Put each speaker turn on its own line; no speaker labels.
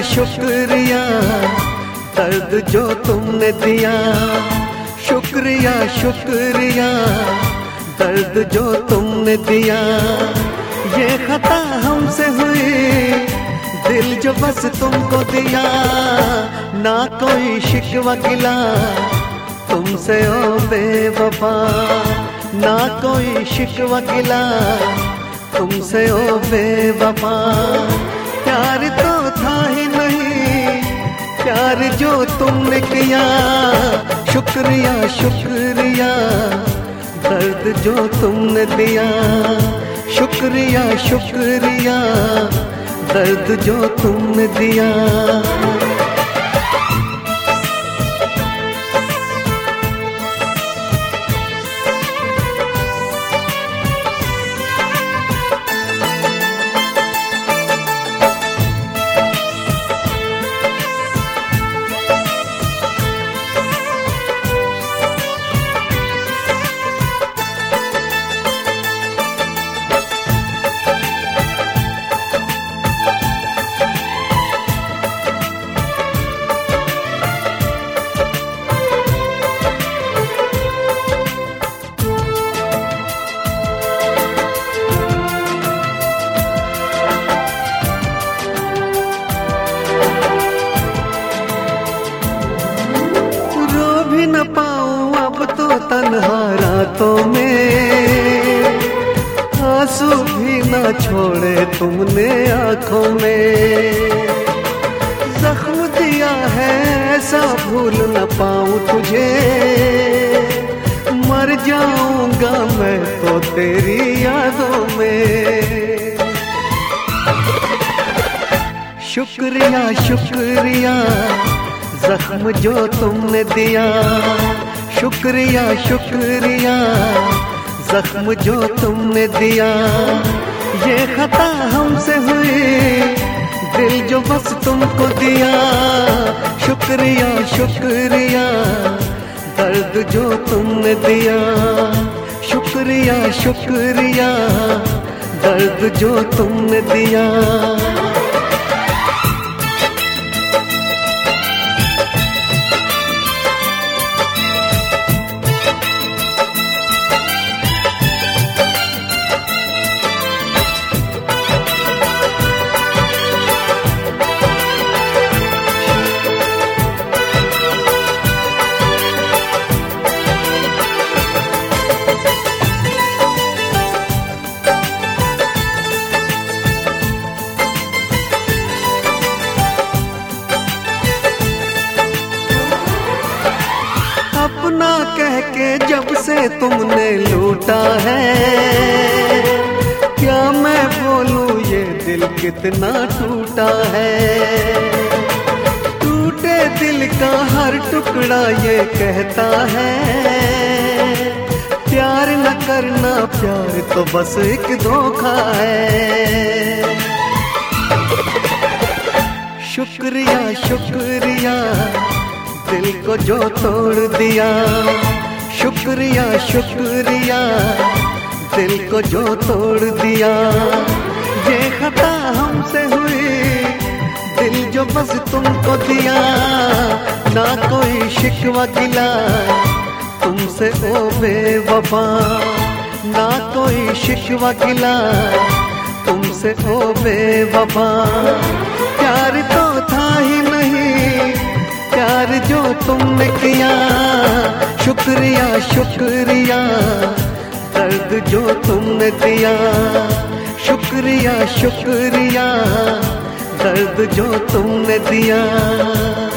शुक्रिया दर्द जो तुमने दिया, शुक्रिया शुक्रिया दर्द जो तुमने दिया। ये खता हमसे हुई, दिल जो बस तुमको दिया, ना कोई शिकवा गिला तुमसे ओ बेवफा, ना कोई शिकवा गिला तुमसे ओ बेवफा। प्यार तो था ही नहीं, प्यार जो तुमने किया, शुक्रिया शुक्रिया दर्द जो तुमने दिया, शुक्रिया शुक्रिया दर्द जो तुमने दिया। न पाऊं अब तो तन्हा रातों में, आंसू भी न छोड़े तुमने आंखों में। जख्म दिया है ऐसा भूल न पाऊं तुझे, मर जाऊंगा मैं तो तेरी यादों में। शुक्रिया शुक्रिया जख्म जो तुमने दिया, शुक्रिया शुक्रिया जख्म जो तुमने दिया। ये खता हमसे हुई, दिल जो बस तुमको दिया, शुक्रिया शुक्रिया दर्द जो तुमने दिया, शुक्रिया शुक्रिया दर्द जो तुमने दिया। अपना कह के जब से तुमने लूटा है, क्या मैं बोलूं ये दिल कितना टूटा है। टूटे दिल का हर टुकड़ा ये कहता है, प्यार न करना प्यार तो बस एक धोखा है। शुक्रिया शुक्रिया दिल को जो तोड़ दिया, शुक्रिया शुक्रिया दिल को जो तोड़ दिया। ये खता हमसे हुई, दिल जो बस तुमको दिया, ना कोई शिकवा गिला तुमसे ओ बेवफा, ना कोई शिकवा गिला तुमसे ओ बेवफा। प्यार तो था ही नहीं, प्यार जो तुमने किया, शुक्रिया शुक्रिया दर्द जो तुमने दिया, शुक्रिया शुक्रिया दर्द जो तुमने दिया।